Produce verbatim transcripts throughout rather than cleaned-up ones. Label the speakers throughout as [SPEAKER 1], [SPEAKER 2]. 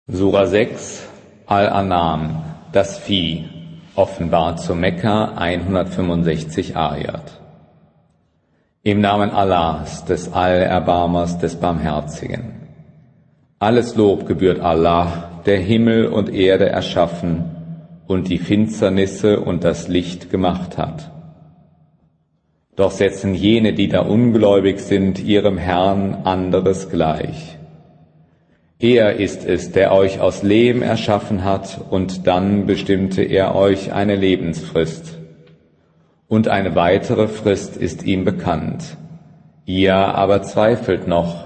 [SPEAKER 1] Sura sechs, Al-An'am, das Vieh, offenbart zu Mekka, hundertfünfundsechzig Ayat. Im Namen Allahs, des Allerbarmers, des Barmherzigen. Alles Lob gebührt Allah, der Himmel und Erde erschaffen und die Finsternisse und das Licht gemacht hat. Doch setzen jene, die da ungläubig sind, ihrem Herrn anderes gleich. Er ist es, der euch aus Lehm erschaffen hat, und dann bestimmte er euch eine Lebensfrist. Und eine weitere Frist ist ihm bekannt. Ihr aber zweifelt noch.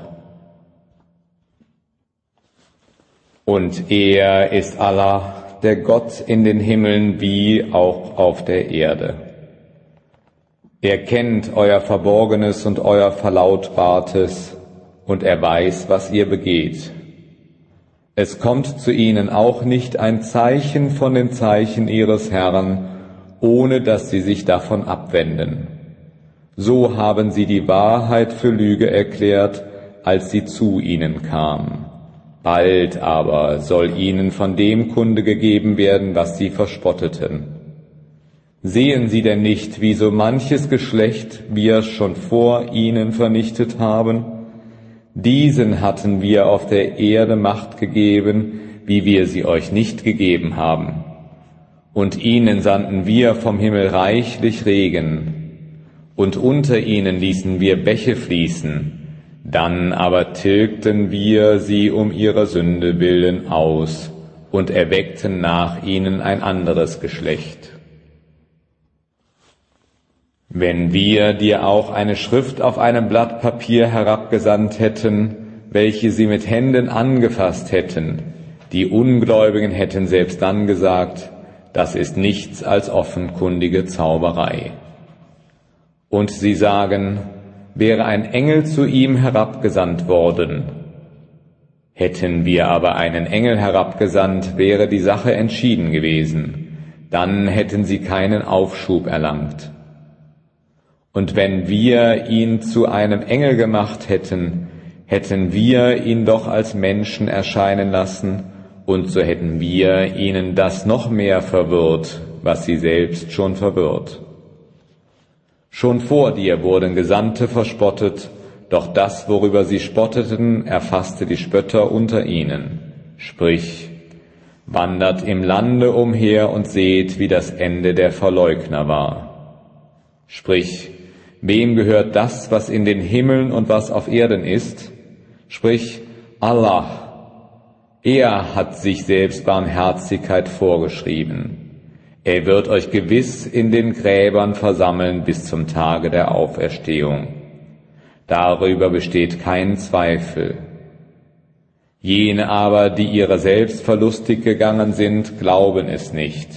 [SPEAKER 1] Und er ist Allah, der Gott in den Himmeln wie auch auf der Erde. Er kennt euer Verborgenes und euer Verlautbartes, und er weiß, was ihr begeht. Es kommt zu ihnen auch nicht ein Zeichen von den Zeichen ihres Herrn, ohne dass sie sich davon abwenden. So haben sie die Wahrheit für Lüge erklärt, als sie zu ihnen kam. Bald aber soll ihnen von dem Kunde gegeben werden, was sie verspotteten. Sehen sie denn nicht, wie so manches Geschlecht wir schon vor ihnen vernichtet haben? Diesen hatten wir auf der Erde Macht gegeben, wie wir sie euch nicht gegeben haben. Und ihnen sandten wir vom Himmel reichlich Regen. Und unter ihnen ließen wir Bäche fließen. Dann aber tilgten wir sie um ihrer Sünde willen aus und erweckten nach ihnen ein anderes Geschlecht. Wenn wir dir auch eine Schrift auf einem Blatt Papier herabgesandt hätten, welche sie mit Händen angefasst hätten, die Ungläubigen hätten selbst dann gesagt, das ist nichts als offenkundige Zauberei. Und sie sagen, wäre ein Engel zu ihm herabgesandt worden. Hätten wir aber einen Engel herabgesandt, wäre die Sache entschieden gewesen. Dann hätten sie keinen Aufschub erlangt. Und wenn wir ihn zu einem Engel gemacht hätten, hätten wir ihn doch als Menschen erscheinen lassen, und so hätten wir ihnen das noch mehr verwirrt, was sie selbst schon verwirrt. Schon vor dir wurden Gesandte verspottet, doch das, worüber sie spotteten, erfasste die Spötter unter ihnen. Sprich, wandert im Lande umher und seht, wie das Ende der Verleugner war. Sprich, wem gehört das, was in den Himmeln und was auf Erden ist? Sprich, Allah. Er hat sich selbst Barmherzigkeit vorgeschrieben. Er wird euch gewiss in den Gräbern versammeln bis zum Tage der Auferstehung. Darüber besteht kein Zweifel. Jene aber, die ihrer selbst verlustig gegangen sind, glauben es nicht.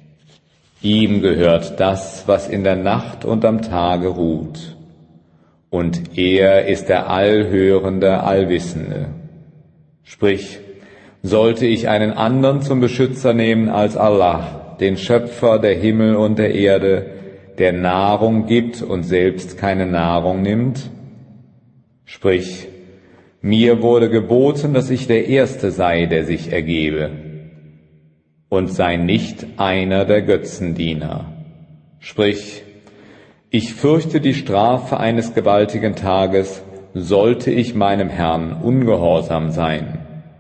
[SPEAKER 1] Ihm gehört das, was in der Nacht und am Tage ruht. Und er ist der Allhörende, Allwissende. Sprich, sollte ich einen anderen zum Beschützer nehmen als Allah, den Schöpfer der Himmel und der Erde, der Nahrung gibt und selbst keine Nahrung nimmt? Sprich, mir wurde geboten, dass ich der Erste sei, der sich ergebe. Und sei nicht einer der Götzendiener. Sprich, ich fürchte die Strafe eines gewaltigen Tages, sollte ich meinem Herrn ungehorsam sein.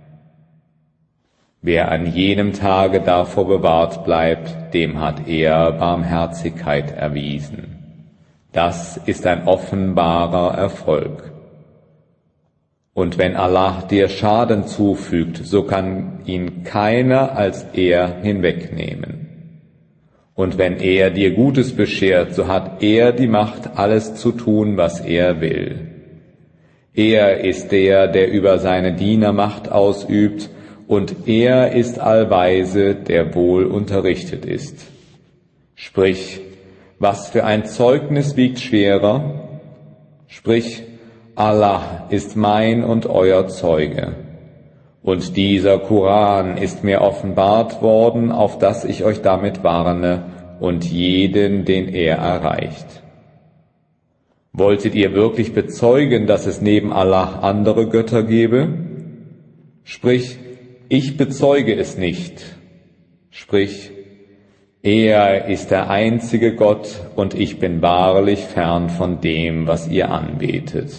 [SPEAKER 1] Wer an jenem Tage davor bewahrt bleibt, dem hat er Barmherzigkeit erwiesen. Das ist ein offenbarer Erfolg. Und wenn Allah dir Schaden zufügt, so kann ihn keiner als er hinwegnehmen. Und wenn er dir Gutes beschert, so hat er die Macht, alles zu tun, was er will. Er ist der, der über seine Diener Macht ausübt, und er ist allweise, der wohl unterrichtet ist. Sprich, was für ein Zeugnis wiegt schwerer? Sprich, Allah ist mein und euer Zeuge. Und dieser Koran ist mir offenbart worden, auf dass ich euch damit warne und jeden, den er erreicht. Wolltet ihr wirklich bezeugen, dass es neben Allah andere Götter gebe? Sprich, ich bezeuge es nicht. Sprich, er ist der einzige Gott und ich bin wahrlich fern von dem, was ihr anbetet.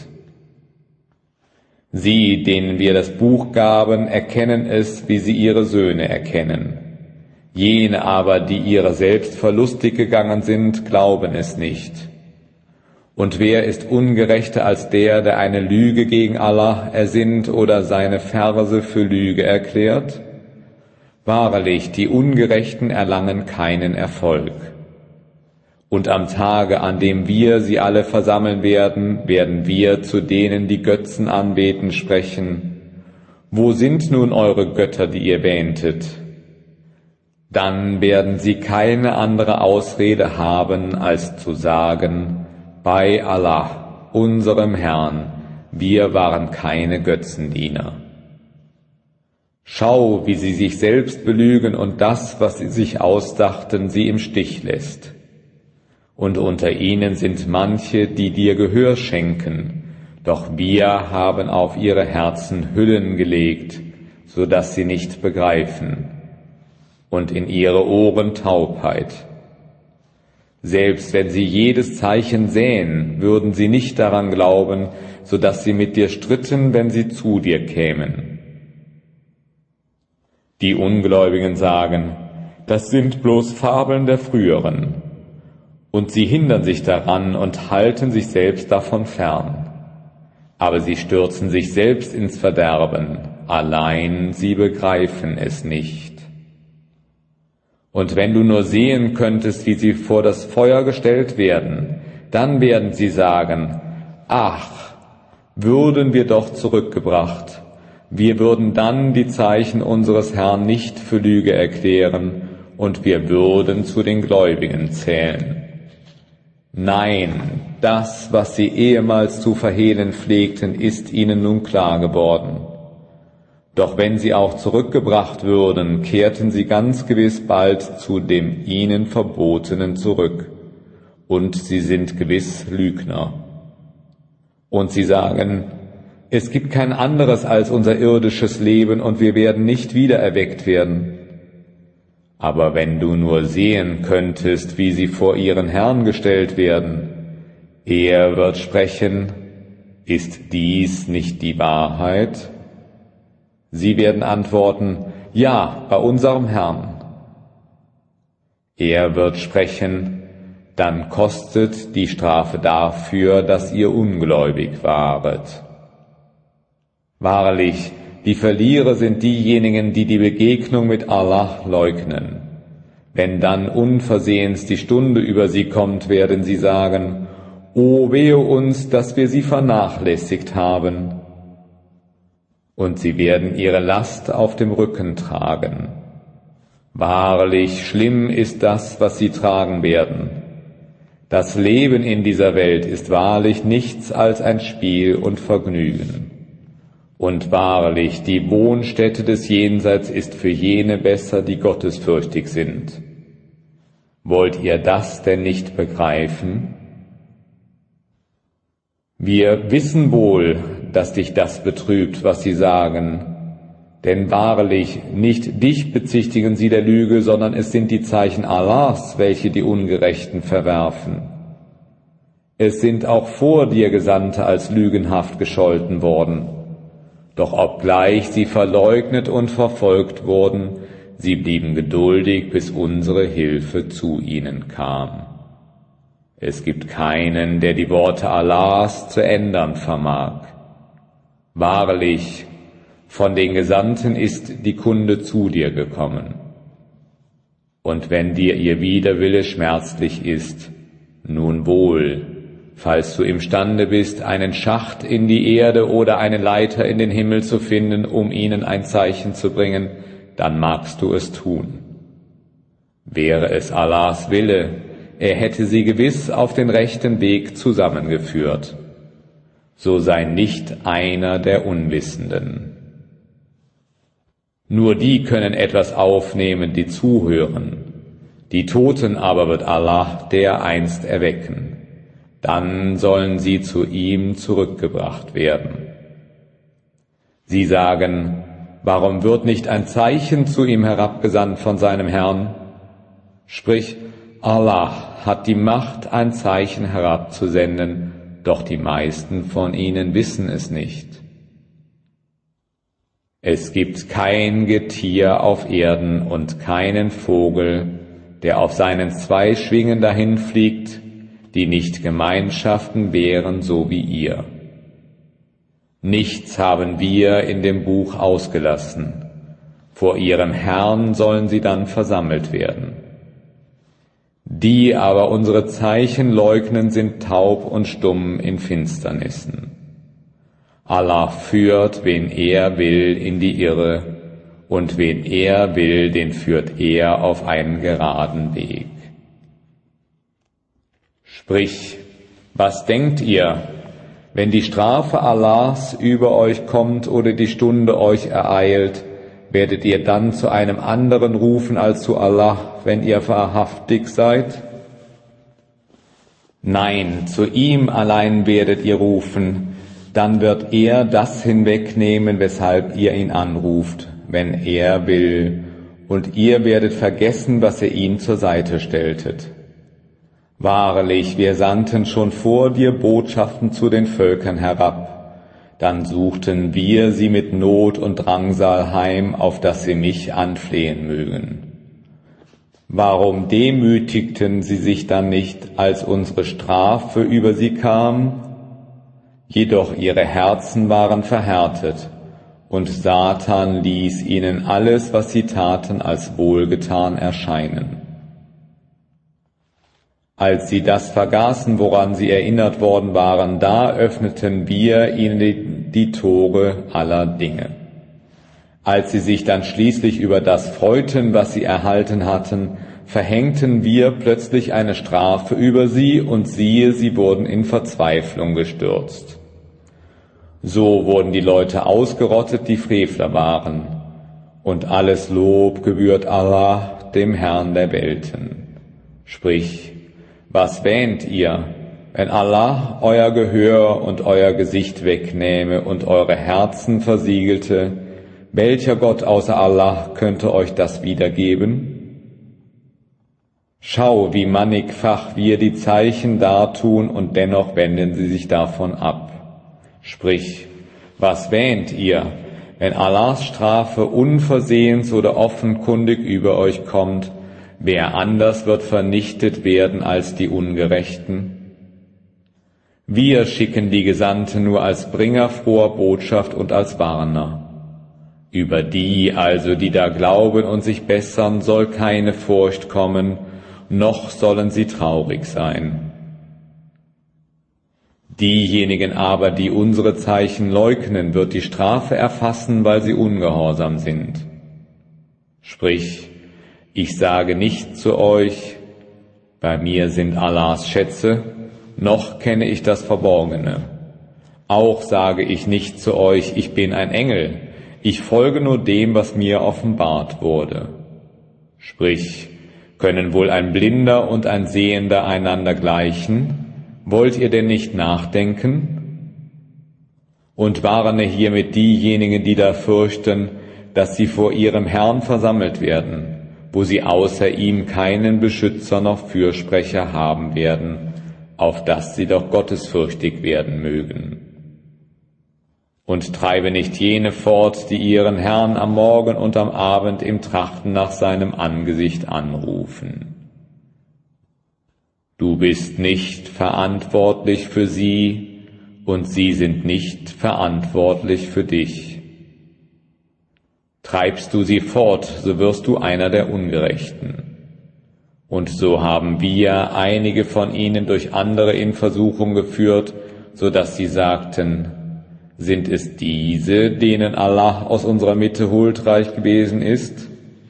[SPEAKER 1] Sie, denen wir das Buch gaben, erkennen es, wie sie ihre Söhne erkennen. Jene aber, die ihrer selbst verlustig gegangen sind, glauben es nicht. Und wer ist ungerechter als der, der eine Lüge gegen Allah ersinnt oder seine Verse für Lüge erklärt? Wahrlich, die Ungerechten erlangen keinen Erfolg. Und am Tage, an dem wir sie alle versammeln werden, werden wir zu denen, die Götzen anbeten, sprechen: Wo sind nun eure Götter, die ihr wähntet? Dann werden sie keine andere Ausrede haben, als zu sagen: Bei Allah, unserem Herrn, wir waren keine Götzendiener. Schau, wie sie sich selbst belügen und das, was sie sich ausdachten, sie im Stich lässt. Und unter ihnen sind manche, die dir Gehör schenken, doch wir haben auf ihre Herzen Hüllen gelegt, so dass sie nicht begreifen, und in ihre Ohren Taubheit. Selbst wenn sie jedes Zeichen sähen, würden sie nicht daran glauben, so dass sie mit dir stritten, wenn sie zu dir kämen. Die Ungläubigen sagen, das sind bloß Fabeln der Früheren. Und sie hindern sich daran und halten sich selbst davon fern. Aber sie stürzen sich selbst ins Verderben, allein sie begreifen es nicht. Und wenn du nur sehen könntest, wie sie vor das Feuer gestellt werden, dann werden sie sagen, ach, würden wir doch zurückgebracht, wir würden dann die Zeichen unseres Herrn nicht für Lüge erklären und wir würden zu den Gläubigen zählen. Nein, das, was sie ehemals zu verhehlen pflegten, ist ihnen nun klar geworden. Doch wenn sie auch zurückgebracht würden, kehrten sie ganz gewiss bald zu dem ihnen Verbotenen zurück, und sie sind gewiss Lügner. Und sie sagen, es gibt kein anderes als unser irdisches Leben, und wir werden nicht wieder erweckt werden. Aber wenn du nur sehen könntest, wie sie vor ihren Herrn gestellt werden, er wird sprechen, ist dies nicht die Wahrheit? Sie werden antworten, ja, bei unserem Herrn. Er wird sprechen, dann kostet die Strafe dafür, dass ihr ungläubig waret. Wahrlich, die Verlierer sind diejenigen, die die Begegnung mit Allah leugnen. Wenn dann unversehens die Stunde über sie kommt, werden sie sagen, O wehe uns, dass wir sie vernachlässigt haben. Und sie werden ihre Last auf dem Rücken tragen. Wahrlich, schlimm ist das, was sie tragen werden. Das Leben in dieser Welt ist wahrlich nichts als ein Spiel und Vergnügen. Und wahrlich, die Wohnstätte des Jenseits ist für jene besser, die gottesfürchtig sind. Wollt ihr das denn nicht begreifen? Wir wissen wohl, dass dich das betrübt, was sie sagen. Denn wahrlich, nicht dich bezichtigen sie der Lüge, sondern es sind die Zeichen Allahs, welche die Ungerechten verwerfen. Es sind auch vor dir Gesandte als lügenhaft gescholten worden. Doch obgleich sie verleugnet und verfolgt wurden, sie blieben geduldig, bis unsere Hilfe zu ihnen kam. Es gibt keinen, der die Worte Allahs zu ändern vermag. Wahrlich, von den Gesandten ist die Kunde zu dir gekommen. Und wenn dir ihr Widerwille schmerzlich ist, nun wohl, falls du imstande bist, einen Schacht in die Erde oder eine Leiter in den Himmel zu finden, um ihnen ein Zeichen zu bringen, dann magst du es tun. Wäre es Allahs Wille, er hätte sie gewiss auf den rechten Weg zusammengeführt. So sei nicht einer der Unwissenden. Nur die können etwas aufnehmen, die zuhören. Die Toten aber wird Allah dereinst erwecken. Dann sollen sie zu ihm zurückgebracht werden. Sie sagen, warum wird nicht ein Zeichen zu ihm herabgesandt von seinem Herrn? Sprich, Allah hat die Macht, ein Zeichen herabzusenden, doch die meisten von ihnen wissen es nicht. Es gibt kein Getier auf Erden und keinen Vogel, der auf seinen zwei Schwingen dahinfliegt, die nicht Gemeinschaften wären so wie ihr. Nichts haben wir in dem Buch ausgelassen. Vor ihrem Herrn sollen sie dann versammelt werden. Die aber unsere Zeichen leugnen, sind taub und stumm in Finsternissen. Allah führt, wen er will, in die Irre, und wen er will, den führt er auf einen geraden Weg. Sprich, was denkt ihr, wenn die Strafe Allahs über euch kommt oder die Stunde euch ereilt, werdet ihr dann zu einem anderen rufen als zu Allah, wenn ihr wahrhaftig seid? Nein, zu ihm allein werdet ihr rufen, dann wird er das hinwegnehmen, weshalb ihr ihn anruft, wenn er will, und ihr werdet vergessen, was ihr ihm zur Seite stelltet. Wahrlich, wir sandten schon vor dir Botschaften zu den Völkern herab, dann suchten wir sie mit Not und Drangsal heim, auf dass sie mich anflehen mögen. Warum demütigten sie sich dann nicht, als unsere Strafe über sie kam? Jedoch ihre Herzen waren verhärtet, und Satan ließ ihnen alles, was sie taten, als wohlgetan erscheinen. Als sie das vergaßen, woran sie erinnert worden waren, da öffneten wir ihnen die, die Tore aller Dinge. Als sie sich dann schließlich über das freuten, was sie erhalten hatten, verhängten wir plötzlich eine Strafe über sie, und siehe, sie wurden in Verzweiflung gestürzt. So wurden die Leute ausgerottet, die Frevler waren, und alles Lob gebührt Allah, dem Herrn der Welten. Sprich, was wähnt ihr, wenn Allah euer Gehör und euer Gesicht wegnähme und eure Herzen versiegelte? Welcher Gott außer Allah könnte euch das wiedergeben? Schau, wie mannigfach wir die Zeichen dartun, und dennoch wenden sie sich davon ab. Sprich, was wähnt ihr, wenn Allahs Strafe unversehens oder offenkundig über euch kommt? Wer anders wird vernichtet werden als die Ungerechten? Wir schicken die Gesandten nur als Bringer froher Botschaft und als Warner. Über die also, die da glauben und sich bessern, soll keine Furcht kommen, noch sollen sie traurig sein. Diejenigen aber, die unsere Zeichen leugnen, wird die Strafe erfassen, weil sie ungehorsam sind. Sprich, ich sage nicht zu euch, bei mir sind Allahs Schätze, noch kenne ich das Verborgene. Auch sage ich nicht zu euch, ich bin ein Engel, ich folge nur dem, was mir offenbart wurde. Sprich, können wohl ein Blinder und ein Sehender einander gleichen? Wollt ihr denn nicht nachdenken? Und warne hiermit diejenigen, die da fürchten, dass sie vor ihrem Herrn versammelt werden, wo sie außer ihm keinen Beschützer noch Fürsprecher haben werden, auf dass sie doch gottesfürchtig werden mögen. Und treibe nicht jene fort, die ihren Herrn am Morgen und am Abend im Trachten nach seinem Angesicht anrufen. Du bist nicht verantwortlich für sie, und sie sind nicht verantwortlich für dich. Treibst du sie fort, so wirst du einer der Ungerechten. Und so haben wir einige von ihnen durch andere in Versuchung geführt, so dass sie sagten, sind es diese, denen Allah aus unserer Mitte huldreich gewesen ist?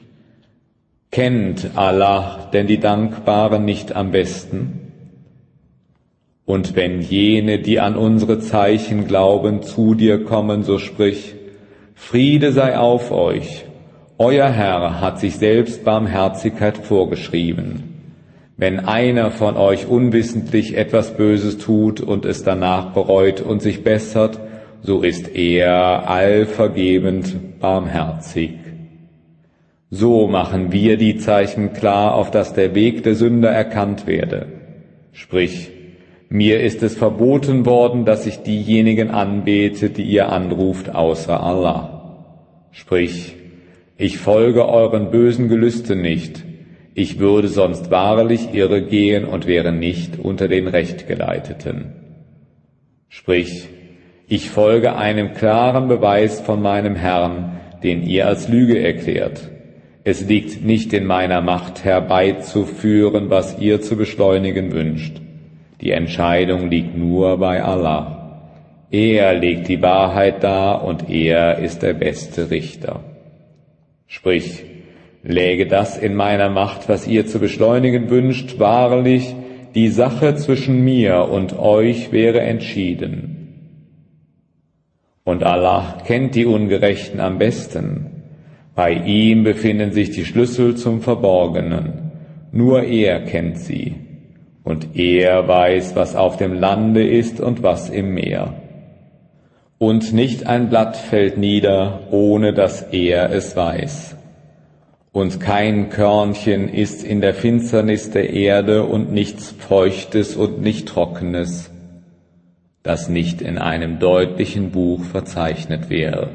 [SPEAKER 1] Kennt Allah denn die Dankbaren nicht am besten? Und wenn jene, die an unsere Zeichen glauben, zu dir kommen, so sprich, Friede sei auf euch. Euer Herr hat sich selbst Barmherzigkeit vorgeschrieben. Wenn einer von euch unwissentlich etwas Böses tut und es danach bereut und sich bessert, so ist er allvergebend barmherzig. So machen wir die Zeichen klar, auf dass der Weg der Sünder erkannt werde. Sprich, mir ist es verboten worden, dass ich diejenigen anbete, die ihr anruft, außer Allah. Sprich, ich folge euren bösen Gelüsten nicht. Ich würde sonst wahrlich irre gehen und wäre nicht unter den Rechtgeleiteten. Sprich, ich folge einem klaren Beweis von meinem Herrn, den ihr als Lüge erklärt. Es liegt nicht in meiner Macht herbeizuführen, was ihr zu beschleunigen wünscht. Die Entscheidung liegt nur bei Allah. Er legt die Wahrheit dar und er ist der beste Richter. Sprich, läge das in meiner Macht, was ihr zu beschleunigen wünscht, wahrlich, die Sache zwischen mir und euch wäre entschieden. Und Allah kennt die Ungerechten am besten. Bei ihm befinden sich die Schlüssel zum Verborgenen. Nur er kennt sie. Und er weiß, was auf dem Lande ist und was im Meer. Und nicht ein Blatt fällt nieder, ohne dass er es weiß. Und kein Körnchen ist in der Finsternis der Erde und nichts Feuchtes und nicht Trockenes, das nicht in einem deutlichen Buch verzeichnet wäre.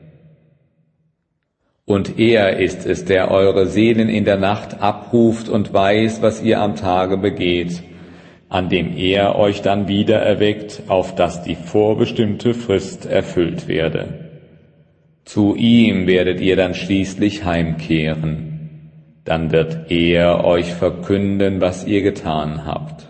[SPEAKER 1] Und er ist es, der eure Seelen in der Nacht abruft und weiß, was ihr am Tage begeht, an dem er euch dann wieder erweckt, auf dass die vorbestimmte Frist erfüllt werde. Zu ihm werdet ihr dann schließlich heimkehren. Dann wird er euch verkünden, was ihr getan habt.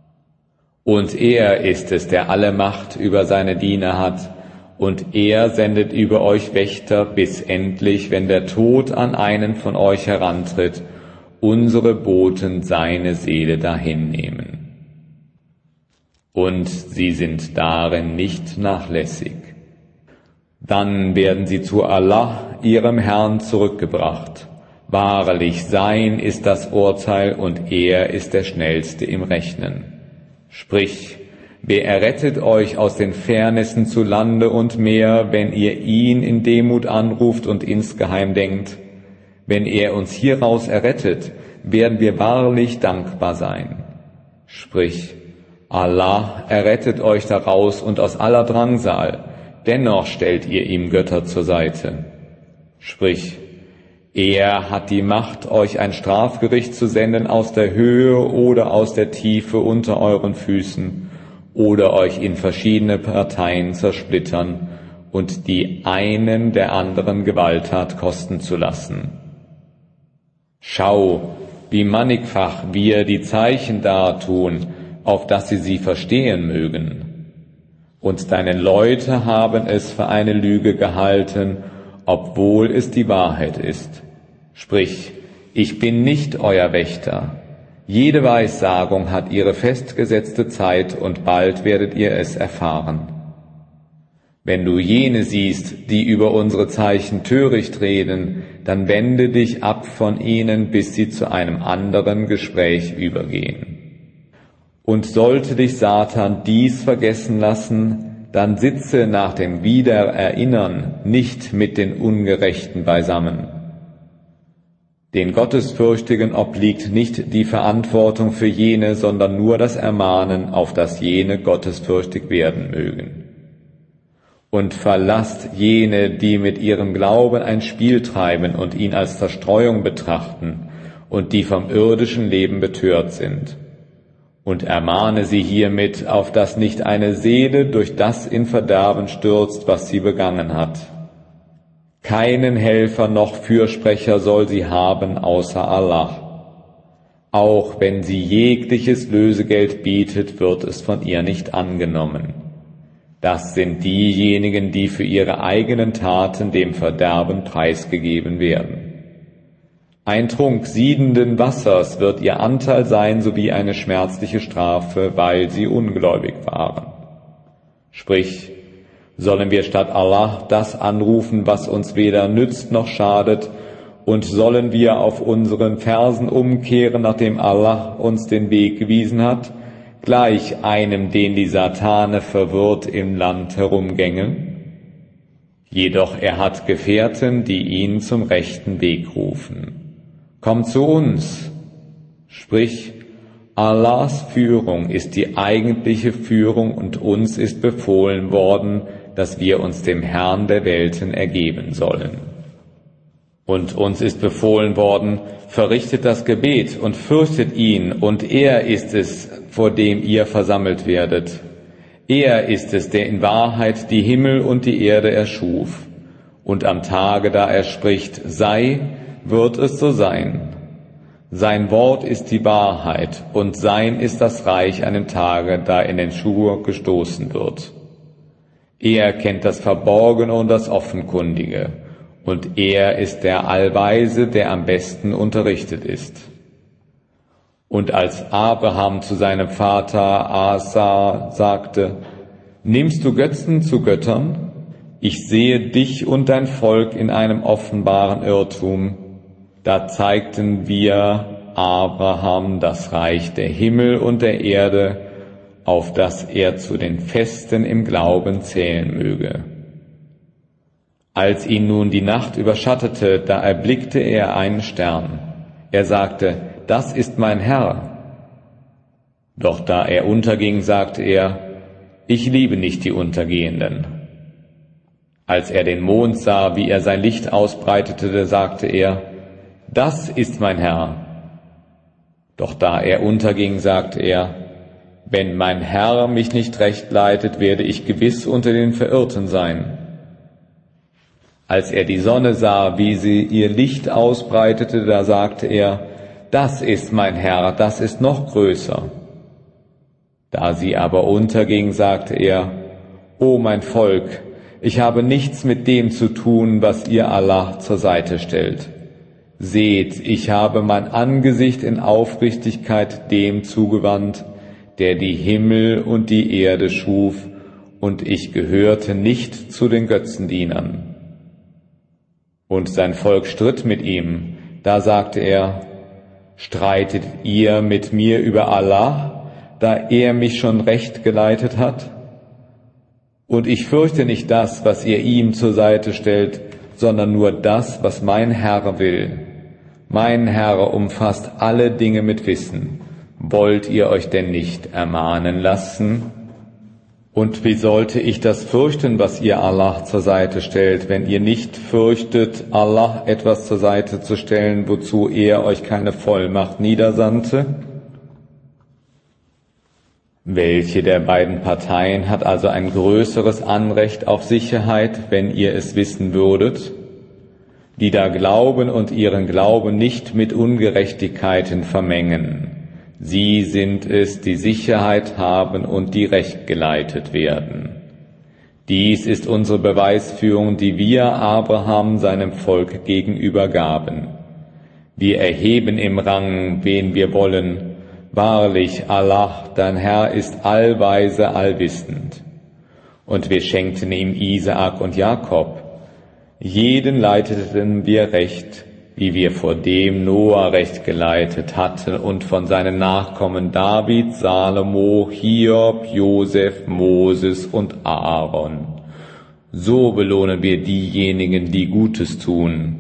[SPEAKER 1] Und er ist es, der alle Macht über seine Diener hat, und er sendet über euch Wächter, bis endlich, wenn der Tod an einen von euch herantritt, unsere Boten seine Seele dahinnehmen. Und sie sind darin nicht nachlässig. Dann werden sie zu Allah, ihrem Herrn, zurückgebracht. Wahrlich, sein ist das Urteil und er ist der Schnellste im Rechnen. Sprich, wer errettet euch aus den Fährnissen zu Lande und Meer, wenn ihr ihn in Demut anruft und insgeheim denkt? Wenn er uns hieraus errettet, werden wir wahrlich dankbar sein. Sprich, Allah errettet euch daraus und aus aller Drangsal, dennoch stellt ihr ihm Götter zur Seite. Sprich, er hat die Macht, euch ein Strafgericht zu senden aus der Höhe oder aus der Tiefe unter euren Füßen, oder euch in verschiedene Parteien zersplittern und die einen der anderen Gewalttat kosten zu lassen. Schau, wie mannigfach wir die Zeichen dartun, auf dass sie sie verstehen mögen. Und deine Leute haben es für eine Lüge gehalten, obwohl es die Wahrheit ist. Sprich, ich bin nicht euer Wächter. Jede Weissagung hat ihre festgesetzte Zeit und bald werdet ihr es erfahren. Wenn du jene siehst, die über unsere Zeichen töricht reden, dann wende dich ab von ihnen, bis sie zu einem anderen Gespräch übergehen. Und sollte dich Satan dies vergessen lassen, dann sitze nach dem Wiedererinnern nicht mit den Ungerechten beisammen. Den Gottesfürchtigen obliegt nicht die Verantwortung für jene, sondern nur das Ermahnen, auf dass jene gottesfürchtig werden mögen. Und verlasst jene, die mit ihrem Glauben ein Spiel treiben und ihn als Zerstreuung betrachten und die vom irdischen Leben betört sind. Und ermahne sie hiermit, auf dass nicht eine Seele durch das in Verderben stürzt, was sie begangen hat. Keinen Helfer noch Fürsprecher soll sie haben außer Allah. Auch wenn sie jegliches Lösegeld bietet, wird es von ihr nicht angenommen. Das sind diejenigen, die für ihre eigenen Taten dem Verderben preisgegeben werden. Ein Trunk siedenden Wassers wird ihr Anteil sein, sowie eine schmerzliche Strafe, weil sie ungläubig waren. Sprich, sollen wir statt Allah das anrufen, was uns weder nützt noch schadet, und sollen wir auf unseren Fersen umkehren, nachdem Allah uns den Weg gewiesen hat, gleich einem, den die Satane verwirrt im Land herumgängen? Jedoch er hat Gefährten, die ihn zum rechten Weg rufen. Komm zu uns! Sprich, Allahs Führung ist die eigentliche Führung und uns ist befohlen worden, dass wir uns dem Herrn der Welten ergeben sollen. Und uns ist befohlen worden, verrichtet das Gebet und fürchtet ihn, und er ist es, vor dem ihr versammelt werdet. Er ist es, der in Wahrheit die Himmel und die Erde erschuf. Und am Tage, da er spricht, sei, wird es so sein. Sein Wort ist die Wahrheit, und sein ist das Reich an dem Tage, da in den Schur gestoßen wird. Er kennt das Verborgene und das Offenkundige, und er ist der Allweise, der am besten unterrichtet ist. Und als Abraham zu seinem Vater Asa sagte, nimmst du Götzen zu Göttern? Ich sehe dich und dein Volk in einem offenbaren Irrtum. Da zeigten wir Abraham das Reich der Himmel und der Erde, auf das er zu den Festen im Glauben zählen möge. Als ihn nun die Nacht überschattete, da erblickte er einen Stern. Er sagte, das ist mein Herr. Doch da er unterging, sagte er, ich liebe nicht die Untergehenden. Als er den Mond sah, wie er sein Licht ausbreitete, sagte er, das ist mein Herr. Doch da er unterging, sagte er, wenn mein Herr mich nicht recht leitet, werde ich gewiss unter den Verirrten sein. Als er die Sonne sah, wie sie ihr Licht ausbreitete, da sagte er, das ist mein Herr, das ist noch größer. Da sie aber unterging, sagte er, O mein Volk, ich habe nichts mit dem zu tun, was ihr Allah zur Seite stellt. Seht, ich habe mein Angesicht in Aufrichtigkeit dem zugewandt, der die Himmel und die Erde schuf, und ich gehörte nicht zu den Götzendienern. Und sein Volk stritt mit ihm, da sagte er, streitet ihr mit mir über Allah, da er mich schon recht geleitet hat? Und ich fürchte nicht das, was ihr ihm zur Seite stellt, sondern nur das, was mein Herr will. Mein Herr umfasst alle Dinge mit Wissen. Wollt ihr euch denn nicht ermahnen lassen? Und wie sollte ich das fürchten, was ihr Allah zur Seite stellt, wenn ihr nicht fürchtet, Allah etwas zur Seite zu stellen, wozu er euch keine Vollmacht niedersandte? Welche der beiden Parteien hat also ein größeres Anrecht auf Sicherheit, wenn ihr es wissen würdet? Die da glauben und ihren Glauben nicht mit Ungerechtigkeiten vermengen. Sie sind es, die Sicherheit haben und die recht geleitet werden. Dies ist unsere Beweisführung, die wir Abraham seinem Volk gegenüber gaben. Wir erheben im Rang, wen wir wollen. Wahrlich, Allah, dein Herr, ist allweise, allwissend. Und wir schenkten ihm Isaak und Jakob. Jeden leiteten wir recht, wie wir vor dem Noah recht geleitet hatten, und von seinen Nachkommen David, Salomo, Hiob, Josef, Moses und Aaron. So belohnen wir diejenigen, die Gutes tun.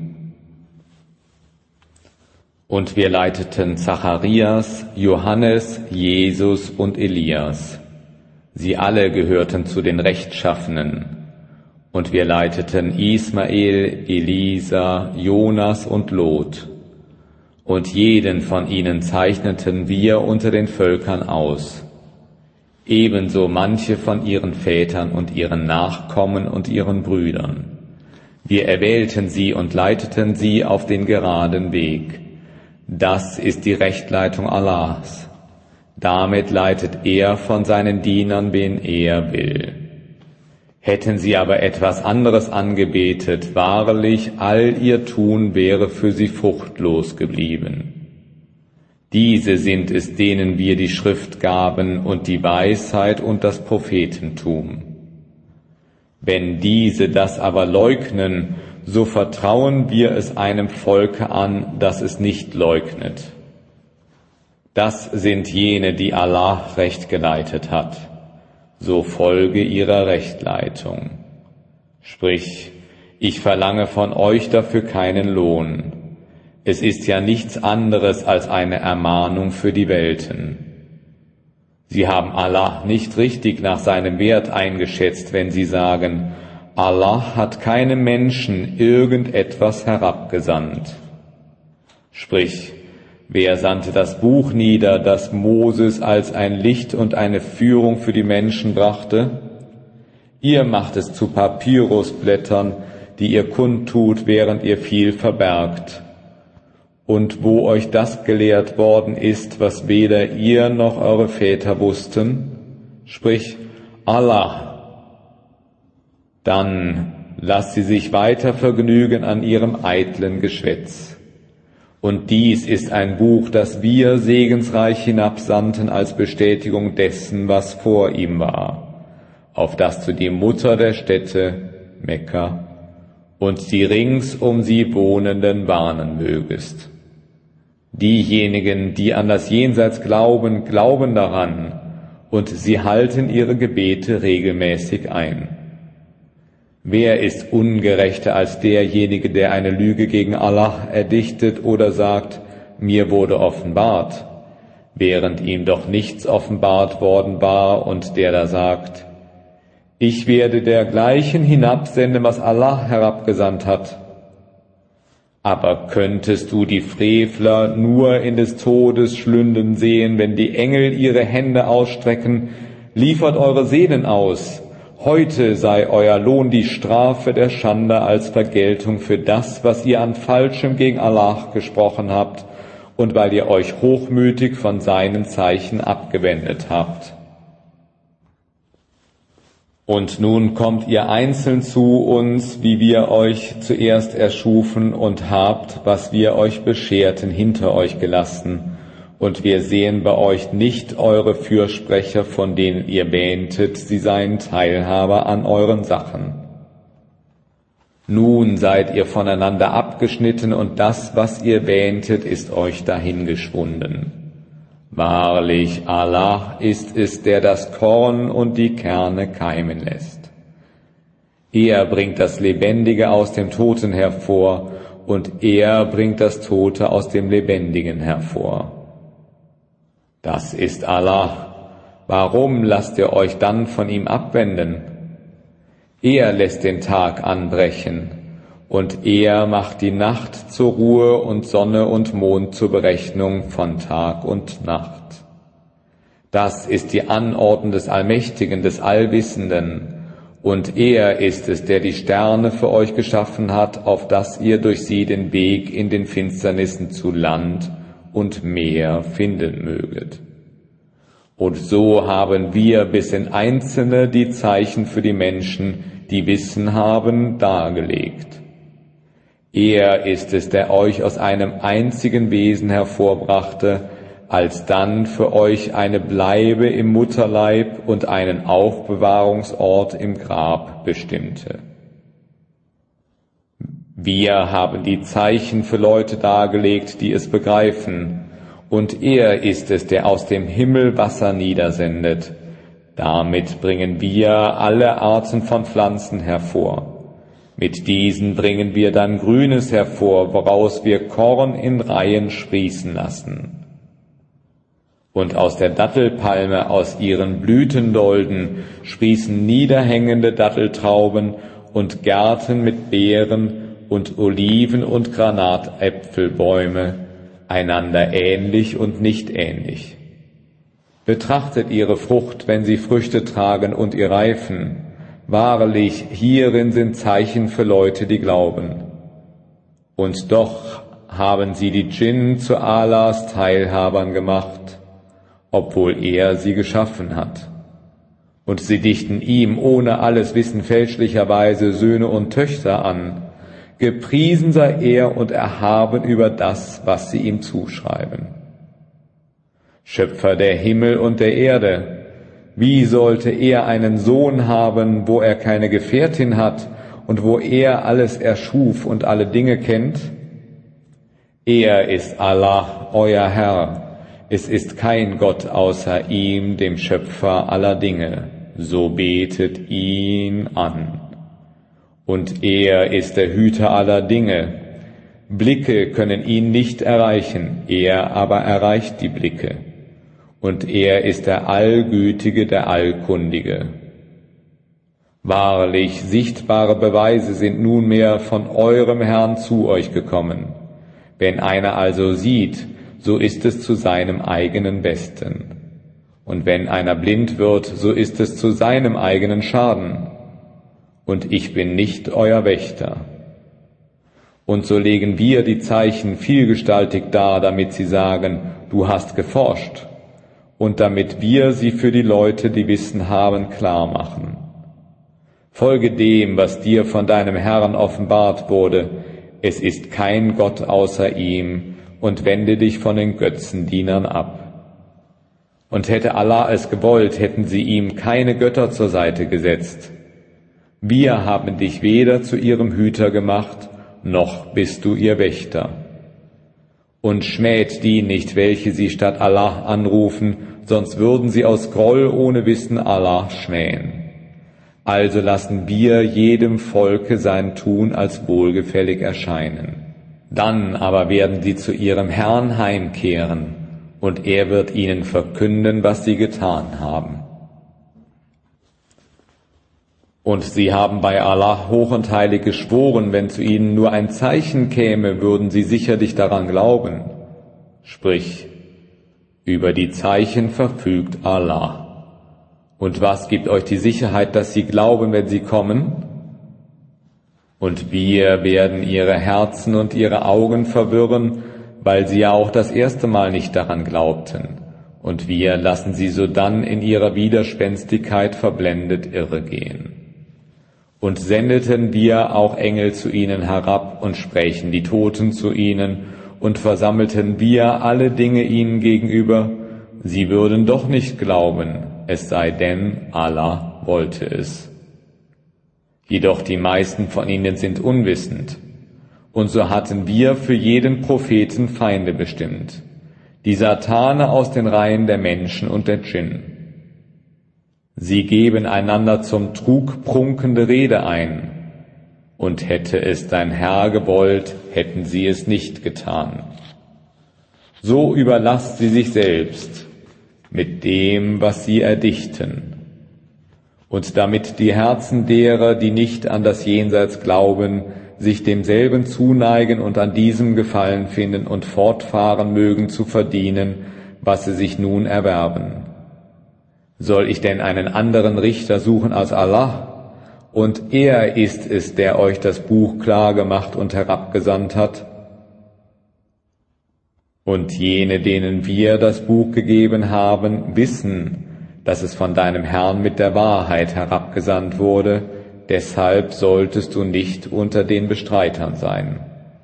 [SPEAKER 1] Und wir leiteten Zacharias, Johannes, Jesus und Elias. Sie alle gehörten zu den Rechtschaffenen. Und wir leiteten Ismael, Elisa, Jonas und Lot. Und jeden von ihnen zeichneten wir unter den Völkern aus. Ebenso manche von ihren Vätern und ihren Nachkommen und ihren Brüdern. Wir erwählten sie und leiteten sie auf den geraden Weg. Das ist die Rechtleitung Allahs. Damit leitet er von seinen Dienern, wen er will. Hätten sie aber etwas anderes angebetet, wahrlich, all ihr Tun wäre für sie fruchtlos geblieben. Diese sind es, denen wir die Schrift gaben und die Weisheit und das Prophetentum. Wenn diese das aber leugnen, so vertrauen wir es einem Volke an, das es nicht leugnet. Das sind jene, die Allah recht geleitet hat. So folge ihrer Rechtleitung. Sprich, Ich verlange von euch dafür keinen Lohn. Es ist ja nichts anderes als eine Ermahnung für die Welten. Sie haben Allah nicht richtig nach seinem Wert eingeschätzt, wenn sie sagen, Allah hat keinem Menschen irgendetwas herabgesandt. Sprich, wer sandte das Buch nieder, das Moses als ein Licht und eine Führung für die Menschen brachte? Ihr macht es zu Papyrusblättern, die ihr kundtut, während ihr viel verbergt. Und wo euch das gelehrt worden ist, was weder ihr noch eure Väter wussten, sprich Allah, dann lasst sie sich weiter vergnügen an ihrem eitlen Geschwätz. Und dies ist ein Buch, das wir segensreich hinabsandten als Bestätigung dessen, was vor ihm war, auf das du die Mutter der Städte, Mekka, und die rings um sie Wohnenden warnen mögest. Diejenigen, die an das Jenseits glauben, glauben daran, und sie halten ihre Gebete regelmäßig ein. Wer ist ungerechter als derjenige, der eine Lüge gegen Allah erdichtet oder sagt, mir wurde offenbart, während ihm doch nichts offenbart worden war, und der da sagt, ich werde dergleichen hinabsenden, was Allah herabgesandt hat. Aber könntest du die Frevler nur in des Todes schlünden sehen, wenn die Engel ihre Hände ausstrecken, liefert eure Seelen aus. Heute sei euer Lohn die Strafe der Schande als Vergeltung für das, was ihr an Falschem gegen Allah gesprochen habt und weil ihr euch hochmütig von seinen Zeichen abgewendet habt. Und nun kommt ihr einzeln zu uns, wie wir euch zuerst erschufen, und habt, was wir euch bescherten, hinter euch gelassen. Und wir sehen bei euch nicht eure Fürsprecher, von denen ihr wähntet, sie seien Teilhaber an euren Sachen. Nun seid ihr voneinander abgeschnitten, und das, was ihr wähntet, ist euch dahingeschwunden. Wahrlich, Allah ist es, der das Korn und die Kerne keimen lässt. Er bringt das Lebendige aus dem Toten hervor, und er bringt das Tote aus dem Lebendigen hervor. Das ist Allah. Warum lasst ihr euch dann von ihm abwenden? Er lässt den Tag anbrechen, und er macht die Nacht zur Ruhe und Sonne und Mond zur Berechnung von Tag und Nacht. Das ist die Anordnung des Allmächtigen, des Allwissenden, und er ist es, der die Sterne für euch geschaffen hat, auf dass ihr durch sie den Weg in den Finsternissen zu Land und Meer finden möget. Und so haben wir bis in Einzelne die Zeichen für die Menschen, die Wissen haben, dargelegt. Er ist es, der euch aus einem einzigen Wesen hervorbrachte, alsdann für euch eine Bleibe im Mutterleib und einen Aufbewahrungsort im Grab bestimmte. Wir haben die Zeichen für Leute dargelegt, die es begreifen, und er ist es, der aus dem Himmel Wasser niedersendet. Damit bringen wir alle Arten von Pflanzen hervor. Mit diesen bringen wir dann Grünes hervor, woraus wir Korn in Reihen sprießen lassen. Und aus der Dattelpalme, aus ihren Blütendolden, sprießen niederhängende Datteltrauben und Gärten mit Beeren und Oliven- und Granatäpfelbäume, einander ähnlich und nicht ähnlich. Betrachtet ihre Frucht, wenn sie Früchte tragen und ihr reifen. Wahrlich, hierin sind Zeichen für Leute, die glauben. Und doch haben sie die Djinn zu Allahs Teilhabern gemacht, obwohl er sie geschaffen hat. Und sie dichten ihm ohne alles Wissen fälschlicherweise Söhne und Töchter an. Gepriesen sei er und erhaben über das, was sie ihm zuschreiben. Schöpfer der Himmel und der Erde, wie sollte er einen Sohn haben, wo er keine Gefährtin hat und wo er alles erschuf und alle Dinge kennt? Er ist Allah, euer Herr. Es ist kein Gott außer ihm, dem Schöpfer aller Dinge. So betet ihn an. Und er ist der Hüter aller Dinge. Blicke können ihn nicht erreichen, er aber erreicht die Blicke. Und er ist der Allgütige, der Allkundige. Wahrlich, sichtbare Beweise sind nunmehr von eurem Herrn zu euch gekommen. Wenn einer also sieht, so ist es zu seinem eigenen Besten. Und wenn einer blind wird, so ist es zu seinem eigenen Schaden. Und ich bin nicht euer Wächter. Und so legen wir die Zeichen vielgestaltig dar, damit sie sagen, du hast geforscht, und damit wir sie für die Leute, die Wissen haben, klar machen. Folge dem, was dir von deinem Herrn offenbart wurde, es ist kein Gott außer ihm, und wende dich von den Götzendienern ab. Und hätte Allah es gewollt, hätten sie ihm keine Götter zur Seite gesetzt. Wir haben dich weder zu ihrem Hüter gemacht, noch bist du ihr Wächter. Und schmäht die nicht, welche sie statt Allah anrufen, sonst würden sie aus Groll ohne Wissen Allah schmähen. Also lassen wir jedem Volke sein Tun als wohlgefällig erscheinen. Dann aber werden sie zu ihrem Herrn heimkehren, und er wird ihnen verkünden, was sie getan haben. Und sie haben bei Allah hoch und heilig geschworen, wenn zu ihnen nur ein Zeichen käme, würden sie sicherlich daran glauben. Sprich, über die Zeichen verfügt Allah. Und was gibt euch die Sicherheit, dass sie glauben, wenn sie kommen? Und wir werden ihre Herzen und ihre Augen verwirren, weil sie ja auch das erste Mal nicht daran glaubten. Und wir lassen sie sodann in ihrer Widerspenstigkeit verblendet irregehen. Und sendeten wir auch Engel zu ihnen herab und sprächen die Toten zu ihnen und versammelten wir alle Dinge ihnen gegenüber, sie würden doch nicht glauben, es sei denn, Allah wollte es. Jedoch die meisten von ihnen sind unwissend. Und so hatten wir für jeden Propheten Feinde bestimmt, die Satane aus den Reihen der Menschen und der Djinn. Sie geben einander zum Trug prunkende Rede ein, und hätte es dein Herr gewollt, hätten sie es nicht getan. So überlasst sie sich selbst mit dem, was sie erdichten. Und damit die Herzen derer, die nicht an das Jenseits glauben, sich demselben zuneigen und an diesem Gefallen finden und fortfahren mögen zu verdienen, was sie sich nun erwerben. Soll ich denn einen anderen Richter suchen als Allah? Und er ist es, der euch das Buch klar gemacht und herabgesandt hat. Und jene, denen wir das Buch gegeben haben, wissen, dass es von deinem Herrn mit der Wahrheit herabgesandt wurde, deshalb solltest du nicht unter den Bestreitern sein.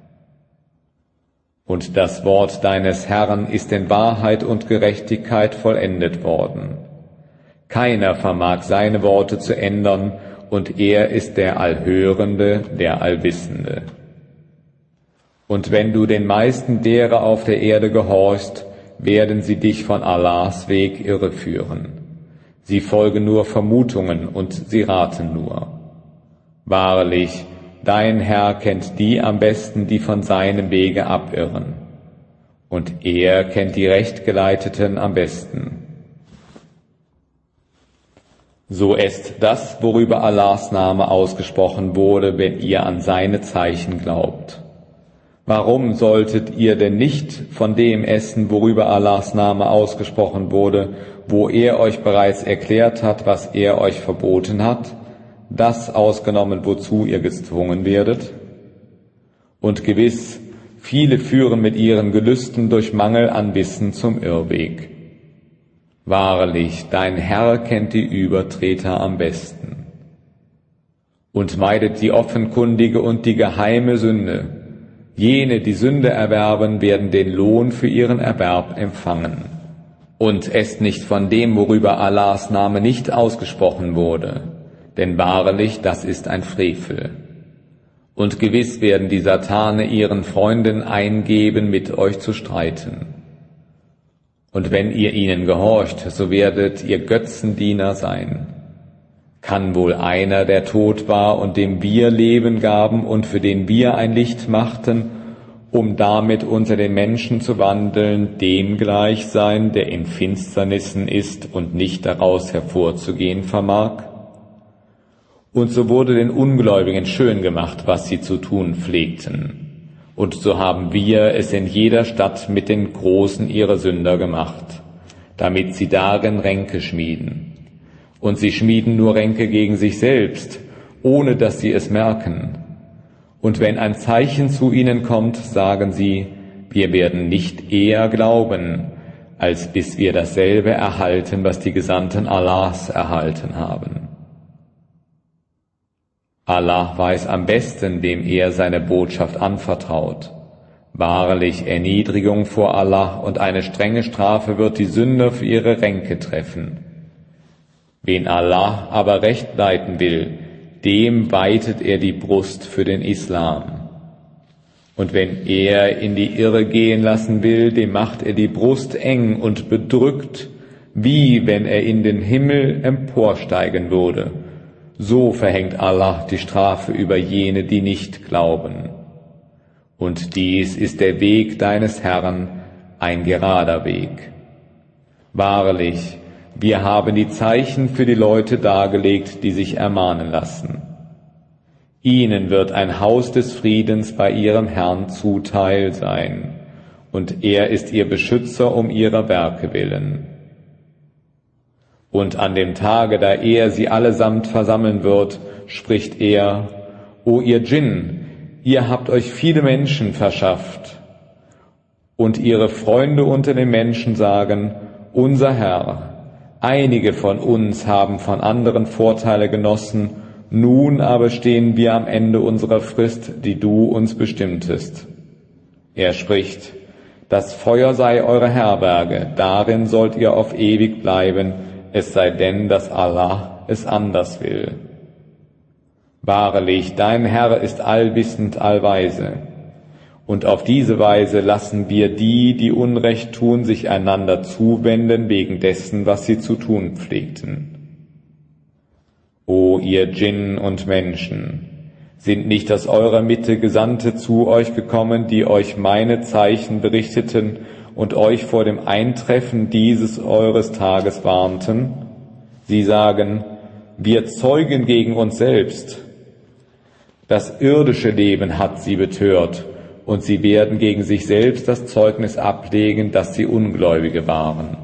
[SPEAKER 1] Und das Wort deines Herrn ist in Wahrheit und Gerechtigkeit vollendet worden. Keiner vermag seine Worte zu ändern, und er ist der Allhörende, der Allwissende. Und wenn du den meisten derer auf der Erde gehorchst, werden sie dich von Allahs Weg irreführen. Sie folgen nur Vermutungen und sie raten nur. Wahrlich, dein Herr kennt die am besten, die von seinem Wege abirren. Und er kennt die Rechtgeleiteten am besten. So ist das, worüber Allahs Name ausgesprochen wurde, wenn ihr an seine Zeichen glaubt. Warum solltet ihr denn nicht von dem essen, worüber Allahs Name ausgesprochen wurde, wo er euch bereits erklärt hat, was er euch verboten hat, das ausgenommen, wozu ihr gezwungen werdet? Und gewiss, viele führen mit ihren Gelüsten durch Mangel an Wissen zum Irrweg. Wahrlich, dein Herr kennt die Übertreter am besten. Und meidet die offenkundige und die geheime Sünde. Jene, die Sünde erwerben, werden den Lohn für ihren Erwerb empfangen. Und esst nicht von dem, worüber Allahs Name nicht ausgesprochen wurde, denn wahrlich, das ist ein Frevel. Und gewiss werden die Satane ihren Freunden eingeben, mit euch zu streiten. Und wenn ihr ihnen gehorcht, so werdet ihr Götzendiener sein. Kann wohl einer, der tot war und dem wir Leben gaben und für den wir ein Licht machten, um damit unter den Menschen zu wandeln, dem gleich sein, der in Finsternissen ist und nicht daraus hervorzugehen vermag? Und so wurde den Ungläubigen schön gemacht, was sie zu tun pflegten. Und so haben wir es in jeder Stadt mit den Großen ihrer Sünder gemacht, damit sie darin Ränke schmieden. Und sie schmieden nur Ränke gegen sich selbst, ohne dass sie es merken. Und wenn ein Zeichen zu ihnen kommt, sagen sie, wir werden nicht eher glauben, als bis wir dasselbe erhalten, was die Gesandten Allahs erhalten haben. Allah weiß am besten, wem er seine Botschaft anvertraut. Wahrlich, Erniedrigung vor Allah und eine strenge Strafe wird die Sünder für ihre Ränke treffen. Wen Allah aber recht leiten will, dem weitet er die Brust für den Islam. Und wenn er in die Irre gehen lassen will, dem macht er die Brust eng und bedrückt, wie wenn er in den Himmel emporsteigen würde. So verhängt Allah die Strafe über jene, die nicht glauben. Und dies ist der Weg deines Herrn, ein gerader Weg. Wahrlich, wir haben die Zeichen für die Leute dargelegt, die sich ermahnen lassen. Ihnen wird ein Haus des Friedens bei ihrem Herrn zuteil sein, und er ist ihr Beschützer um ihrer Werke willen. Und an dem Tage, da er sie allesamt versammeln wird, spricht er, O ihr Djinn, ihr habt euch viele Menschen verschafft. Und ihre Freunde unter den Menschen sagen, unser Herr, einige von uns haben von anderen Vorteile genossen, nun aber stehen wir am Ende unserer Frist, die du uns bestimmtest. Er spricht, das Feuer sei eure Herberge, darin sollt ihr auf ewig bleiben, es sei denn, dass Allah es anders will. Wahrlich, dein Herr ist allwissend, allweise. Und auf diese Weise lassen wir die, die Unrecht tun, sich einander zuwenden wegen dessen, was sie zu tun pflegten. O ihr Djinn und Menschen, sind nicht aus eurer Mitte Gesandte zu euch gekommen, die euch meine Zeichen berichteten und euch vor dem Eintreffen dieses eures Tages warnten? Sie sagen, wir zeugen gegen uns selbst. Das irdische Leben hat sie betört, und sie werden gegen sich selbst das Zeugnis ablegen, dass sie Ungläubige waren.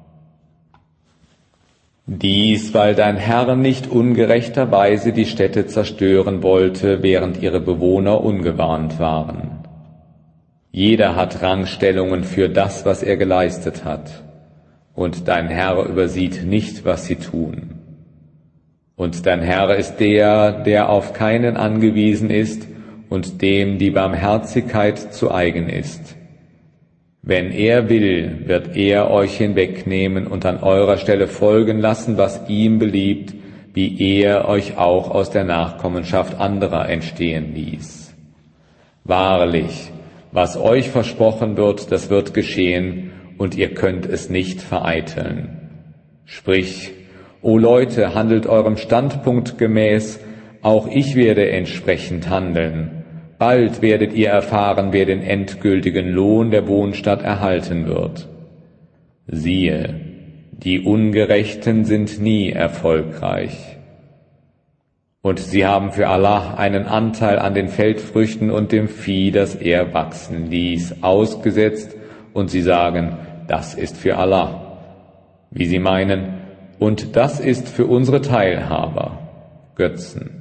[SPEAKER 1] Dies, weil dein Herr nicht ungerechterweise die Städte zerstören wollte, während ihre Bewohner ungewarnt waren. Jeder hat Rangstellungen für das, was er geleistet hat, und dein Herr übersieht nicht, was sie tun. Und dein Herr ist der, der auf keinen angewiesen ist, und dem die Barmherzigkeit zu eigen ist. Wenn er will, wird er euch hinwegnehmen und an eurer Stelle folgen lassen, was ihm beliebt, wie er euch auch aus der Nachkommenschaft anderer entstehen ließ. Wahrlich, was euch versprochen wird, das wird geschehen, und ihr könnt es nicht vereiteln. Sprich, o Leute, handelt eurem Standpunkt gemäß, auch ich werde entsprechend handeln. Bald werdet ihr erfahren, wer den endgültigen Lohn der Wohnstatt erhalten wird. Siehe, die Ungerechten sind nie erfolgreich. Und sie haben für Allah einen Anteil an den Feldfrüchten und dem Vieh, das er wachsen ließ, ausgesetzt, und sie sagen, das ist für Allah. Wie sie meinen, und das ist für unsere Teilhaber, Götzen.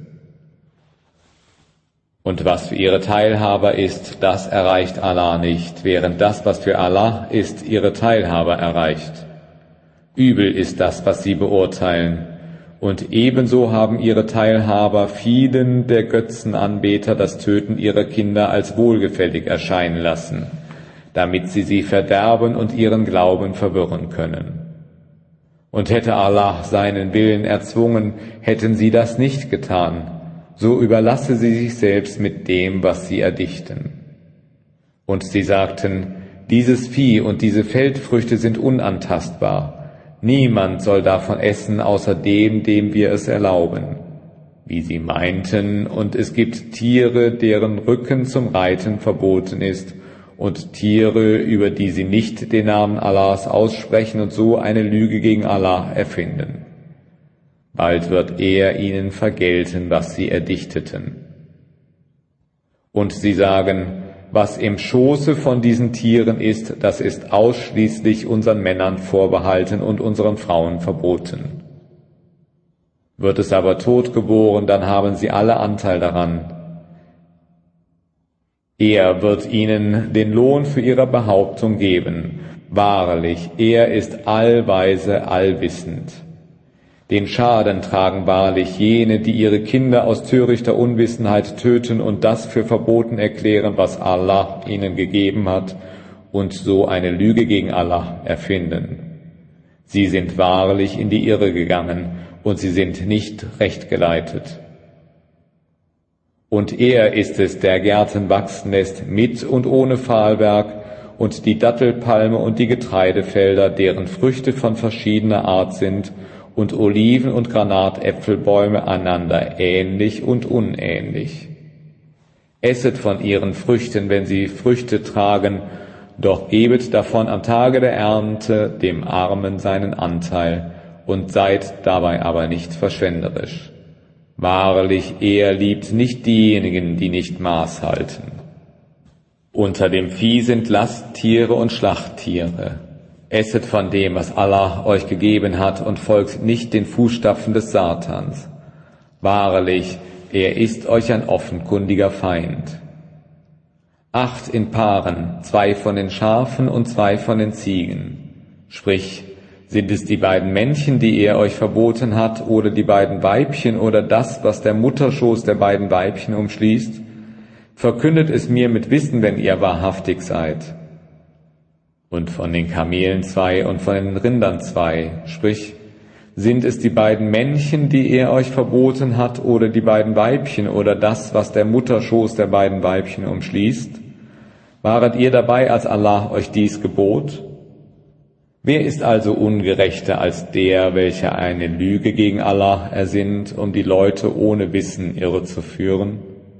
[SPEAKER 1] Und was für ihre Teilhaber ist, das erreicht Allah nicht, während das, was für Allah ist, ihre Teilhaber erreicht. Übel ist das, was sie beurteilen. Und ebenso haben ihre Teilhaber vielen der Götzenanbeter das Töten ihrer Kinder als wohlgefällig erscheinen lassen, damit sie sie verderben und ihren Glauben verwirren können. Und hätte Allah seinen Willen erzwungen, hätten sie das nicht getan. So überlasse sie sich selbst mit dem, was sie erdichten. Und sie sagten, dieses Vieh und diese Feldfrüchte sind unantastbar. niemand soll davon essen, außer dem, dem wir es erlauben. Wie sie meinten, und es gibt Tiere, deren Rücken zum Reiten verboten ist, und Tiere, über die sie nicht den Namen Allahs aussprechen und so eine Lüge gegen Allah erfinden. Bald wird er ihnen vergelten, was sie erdichteten. Und sie sagen, was im Schoße von diesen Tieren ist, das ist ausschließlich unseren Männern vorbehalten und unseren Frauen verboten. Wird es aber totgeboren, dann haben sie alle Anteil daran. Er wird ihnen den Lohn für ihre Behauptung geben. Wahrlich, er ist allweise, allwissend. Den Schaden tragen wahrlich jene, die ihre Kinder aus törichter Unwissenheit töten und das für verboten erklären, was Allah ihnen gegeben hat, und so eine Lüge gegen Allah erfinden. Sie sind wahrlich in die Irre gegangen, und sie sind nicht recht geleitet. Und er ist es, der Gärten wachsen lässt, mit und ohne Pfahlwerk, und die Dattelpalme und die Getreidefelder, deren Früchte von verschiedener Art sind, und Oliven- und Granatäpfelbäume einander ähnlich und unähnlich. Esset von ihren Früchten, wenn sie Früchte tragen, doch gebet davon am Tage der Ernte dem Armen seinen Anteil, und seid dabei aber nicht verschwenderisch. Wahrlich, er liebt nicht diejenigen, die nicht Maß halten. Unter dem Vieh sind Lasttiere und Schlachttiere. Esset von dem, was Allah euch gegeben hat, und folgt nicht den Fußstapfen des Satans. Wahrlich, er ist euch ein offenkundiger Feind. Acht in Paaren, zwei von den Schafen und zwei von den Ziegen. Sprich, sind es die beiden Männchen, die er euch verboten hat, oder die beiden Weibchen, oder das, was der Mutterschoß der beiden Weibchen umschließt? Verkündet es mir mit Wissen, wenn ihr wahrhaftig seid. Und von den Kamelen zwei und von den Rindern zwei, sprich, sind es die beiden Männchen, die er euch verboten hat, oder die beiden Weibchen, oder das, was der Mutterschoß der beiden Weibchen umschließt? Waret ihr dabei, als Allah euch dies gebot? Wer ist also ungerechter als der, welcher eine Lüge gegen Allah ersinnt, um die Leute ohne Wissen irre zu führen?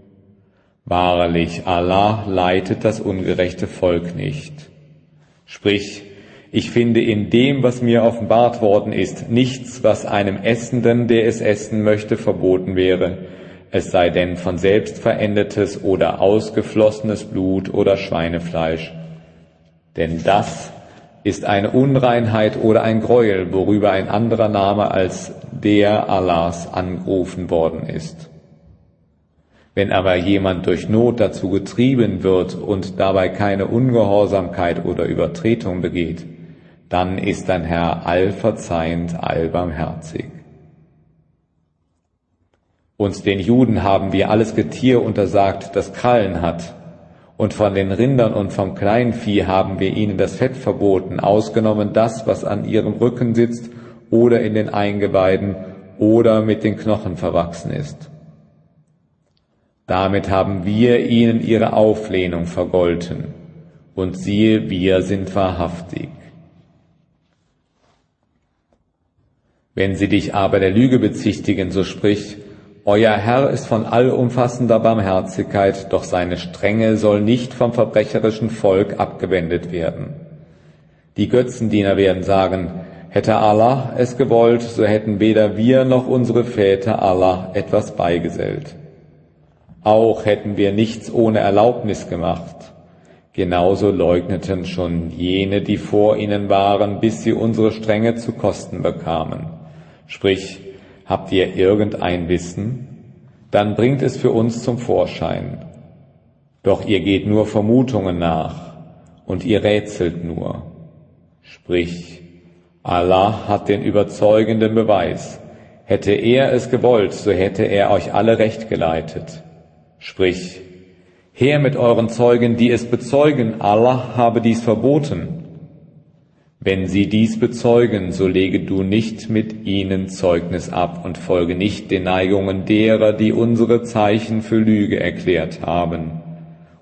[SPEAKER 1] Wahrlich, Allah leitet das ungerechte Volk nicht. Sprich, ich finde in dem, was mir offenbart worden ist, nichts, was einem Essenden, der es essen möchte, verboten wäre, es sei denn von selbst verendetes oder ausgeflossenes Blut oder Schweinefleisch. Denn das ist eine Unreinheit oder ein Gräuel, worüber ein anderer Name als der Allahs angerufen worden ist. Wenn aber jemand durch Not dazu getrieben wird und dabei keine Ungehorsamkeit oder Übertretung begeht, dann ist dein Herr allverzeihend, allbarmherzig. Und den Juden haben wir alles Getier untersagt, das Krallen hat, und von den Rindern und vom Kleinvieh haben wir ihnen das Fett verboten, ausgenommen das, was an ihrem Rücken sitzt oder in den Eingeweiden oder mit den Knochen verwachsen ist. Damit haben wir ihnen ihre Auflehnung vergolten, und siehe, wir sind wahrhaftig. Wenn sie dich aber der Lüge bezichtigen, so sprich, euer Herr ist von allumfassender Barmherzigkeit, doch seine Strenge soll nicht vom verbrecherischen Volk abgewendet werden. Die Götzendiener werden sagen, hätte Allah es gewollt, so hätten weder wir noch unsere Väter Allah etwas beigesellt. Auch hätten wir nichts ohne Erlaubnis gemacht. Genauso leugneten schon jene, die vor ihnen waren, bis sie unsere Strenge zu kosten bekamen. Sprich, habt ihr irgendein Wissen? Dann bringt es für uns zum Vorschein. Doch ihr geht nur Vermutungen nach und ihr rätselt nur. Sprich, Allah hat den überzeugenden Beweis. Hätte er es gewollt, so hätte er euch alle recht geleitet. Sprich, her mit euren Zeugen, die es bezeugen, Allah habe dies verboten. Wenn sie dies bezeugen, so lege du nicht mit ihnen Zeugnis ab und folge nicht den Neigungen derer, die unsere Zeichen für Lüge erklärt haben.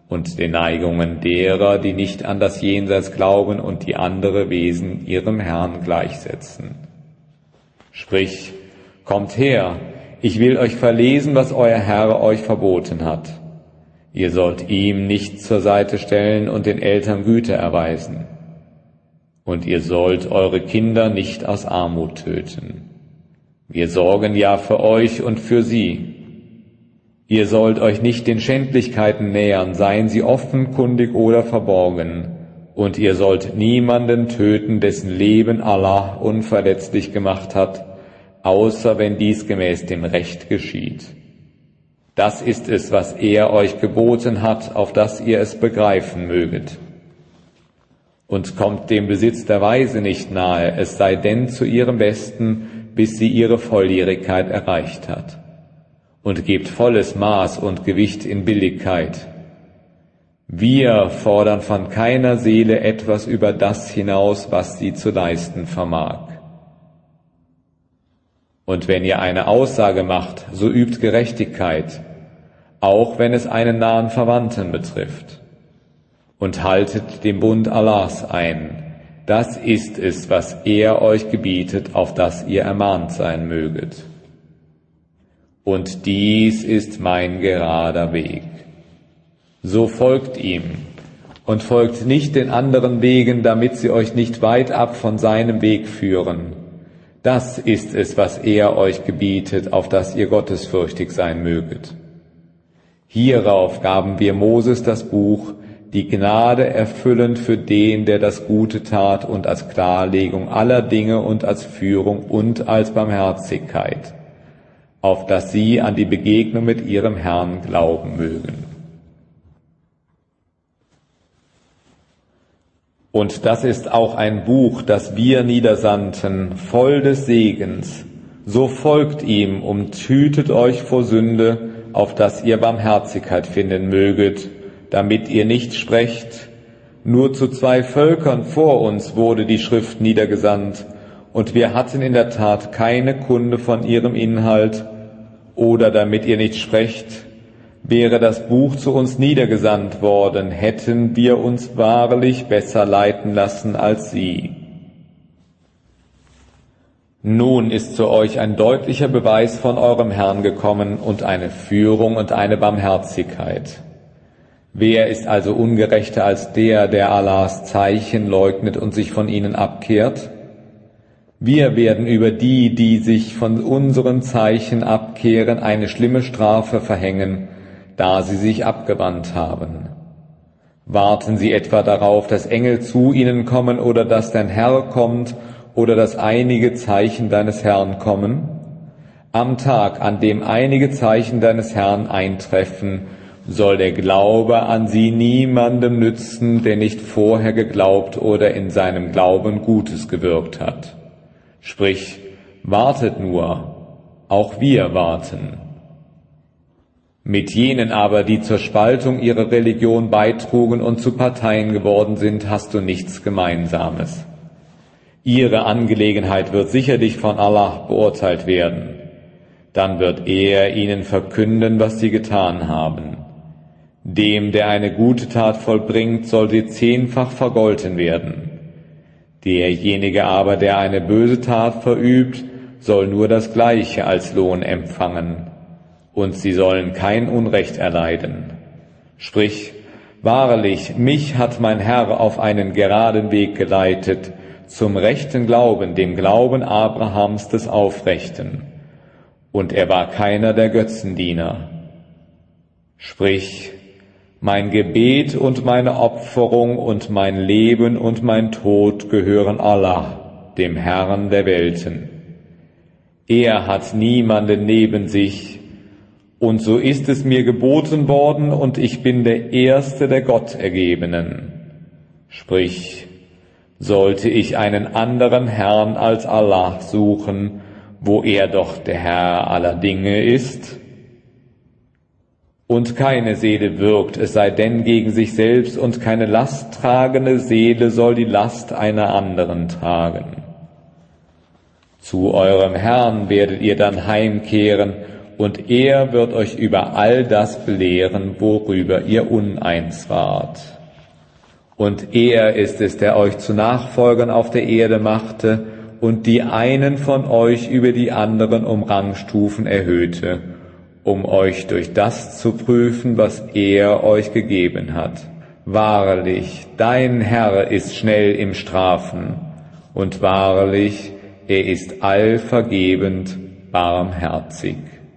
[SPEAKER 1] und den Neigungen derer, die nicht an das Jenseits glauben und die andere Wesen ihrem Herrn gleichsetzen. Sprich, kommt her, ich will euch verlesen, was euer Herr euch verboten hat. Ihr sollt ihm nicht zur Seite stellen und den Eltern Güte erweisen. Und ihr sollt eure Kinder nicht aus Armut töten. Wir sorgen ja für euch und für sie. Ihr sollt euch nicht den Schändlichkeiten nähern, seien sie offenkundig oder verborgen. Und ihr sollt niemanden töten, dessen Leben Allah unverletzlich gemacht hat, außer wenn dies gemäß dem Recht geschieht. Das ist es, was er euch geboten hat, auf dass ihr es begreifen möget. Und kommt dem Besitz der Weise nicht nahe, es sei denn zu ihrem Besten, bis sie ihre Volljährigkeit erreicht hat. Und gebt volles Maß und Gewicht in Billigkeit. Wir fordern von keiner Seele etwas über das hinaus, was sie zu leisten vermag. Und wenn ihr eine Aussage macht, so übt Gerechtigkeit, auch wenn es einen nahen Verwandten betrifft. Und haltet den Bund Allahs ein. Das ist es, was er euch gebietet, auf das ihr ermahnt sein möget. Und dies ist mein gerader Weg. So folgt ihm und folgt nicht den anderen Wegen, damit sie euch nicht weit ab von seinem Weg führen. Das ist es, was er euch gebietet, auf das ihr gottesfürchtig sein möget. Hierauf gaben wir Moses das Buch, die Gnade erfüllend für den, der das Gute tat, und als Klarlegung aller Dinge und als Führung und als Barmherzigkeit, auf dass sie an die Begegnung mit ihrem Herrn glauben mögen. Und das ist auch ein Buch, das wir niedersandten, voll des Segens. So folgt ihm und hütet euch vor Sünde, auf dass ihr Barmherzigkeit finden möget, damit ihr nicht sprecht, nur zu zwei Völkern vor uns wurde die Schrift niedergesandt, und wir hatten in der Tat keine Kunde von ihrem Inhalt, oder damit ihr nicht sprecht, wäre das Buch zu uns niedergesandt worden, hätten wir uns wahrlich besser leiten lassen als sie. Nun ist zu euch ein deutlicher Beweis von eurem Herrn gekommen und eine Führung und eine Barmherzigkeit. Wer ist also ungerechter als der, der Allahs Zeichen leugnet und sich von ihnen abkehrt? Wir werden über die, die sich von unseren Zeichen abkehren, eine schlimme Strafe verhängen, da sie sich abgewandt haben. Warten sie etwa darauf, dass Engel zu ihnen kommen oder dass dein Herr kommt oder dass einige Zeichen deines Herrn kommen? Am Tag, an dem einige Zeichen deines Herrn eintreffen, soll der Glaube an sie niemandem nützen, der nicht vorher geglaubt oder in seinem Glauben Gutes gewirkt hat. Sprich, wartet nur, auch wir warten. Mit jenen aber, die zur Spaltung ihrer Religion beitrugen und zu Parteien geworden sind, hast du nichts Gemeinsames. Ihre Angelegenheit wird sicherlich von Allah beurteilt werden. Dann wird er ihnen verkünden, was sie getan haben. Dem, der eine gute Tat vollbringt, soll sie zehnfach vergolten werden. Derjenige aber, der eine böse Tat verübt, soll nur das Gleiche als Lohn empfangen. Und sie sollen kein Unrecht erleiden. Sprich, wahrlich, mich hat mein Herr auf einen geraden Weg geleitet, zum rechten Glauben, dem Glauben Abrahams des Aufrechten. Und er war keiner der Götzendiener. Sprich, mein Gebet und meine Opferung und mein Leben und mein Tod gehören Allah, dem Herrn der Welten. Er hat niemanden neben sich, und so ist es mir geboten worden, und ich bin der Erste der Gottergebenen. Sprich, sollte ich einen anderen Herrn als Allah suchen, wo er doch der Herr aller Dinge ist? Und keine Seele wirkt, es sei denn gegen sich selbst, und keine lasttragende Seele soll die Last einer anderen tragen. Zu eurem Herrn werdet ihr dann heimkehren, und er wird euch über all das belehren, worüber ihr uneins wart. Und er ist es, der euch zu Nachfolgern auf der Erde machte und die einen von euch über die anderen um Rangstufen erhöhte, um euch durch das zu prüfen, was er euch gegeben hat. Wahrlich, dein Herr ist schnell im Strafen, und wahrlich, er ist allvergebend barmherzig.